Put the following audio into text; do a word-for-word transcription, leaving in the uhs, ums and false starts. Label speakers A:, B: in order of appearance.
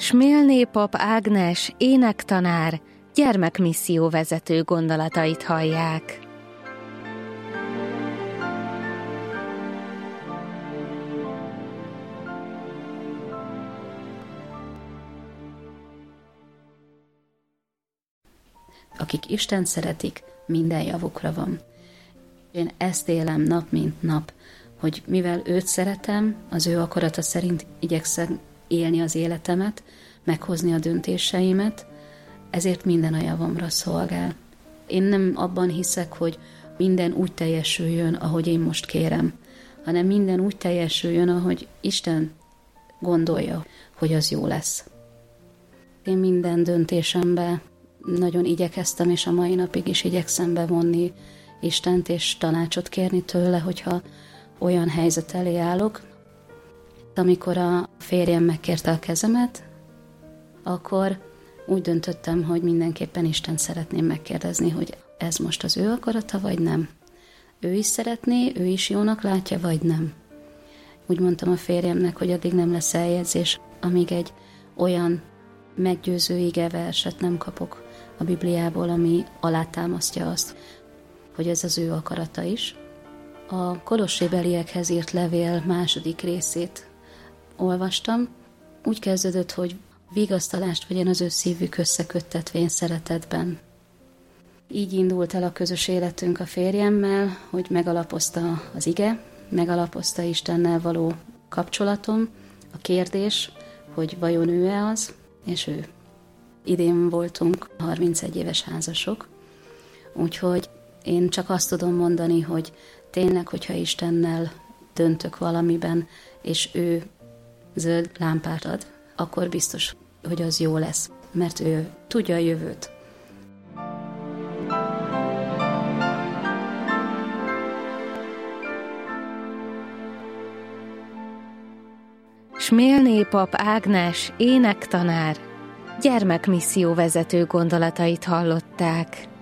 A: Smélné pap Ágnes, énektanár, gyermekmisszió vezető gondolatait hallják.
B: Akik Istent szeretik, minden javukra van. Én ezt élem nap mint nap, hogy mivel őt szeretem, az ő akarata szerint igyekszem élni az életemet, meghozni a döntéseimet, ezért minden a javamra szolgál. Én nem abban hiszek, hogy minden úgy teljesüljön, ahogy én most kérem, hanem minden úgy teljesüljön, ahogy Isten gondolja, hogy az jó lesz. Én minden döntésembe nagyon igyekeztem, és a mai napig is igyekszem bevonni Istent, és tanácsot kérni tőle, hogyha olyan helyzet elé állok. Amikor a férjem megkérte a kezemet, akkor úgy döntöttem, hogy mindenképpen Istent szeretném megkérdezni, hogy ez most az ő akarata, vagy nem. Ő is szeretné, ő is jónak látja, vagy nem. Úgy mondtam a férjemnek, hogy addig nem lesz eljegyzés, amíg egy olyan meggyőző igeverset nem kapok a Bibliából, ami alátámasztja azt, hogy ez az ő akarata is. A kolossébeliekhez írt levél második részét olvastam. Úgy kezdődött, hogy vigasztalást vegyen az ő szívük összeköttetvén szeretetben. Így indult el a közös életünk a férjemmel, hogy megalapozta az ige, megalapozta Istennel való kapcsolatom, a kérdés, hogy vajon ő-e az, és ő. Idén voltunk harmincegy éves házasok, úgyhogy én csak azt tudom mondani, hogy tényleg, hogyha Istennel döntök valamiben, és ő zöld lámpát ad, akkor biztos, hogy az jó lesz, mert ő tudja a jövőt.
A: Smélné pap Ágnes, énektanár, gyermekmisszió vezető gondolatait hallották.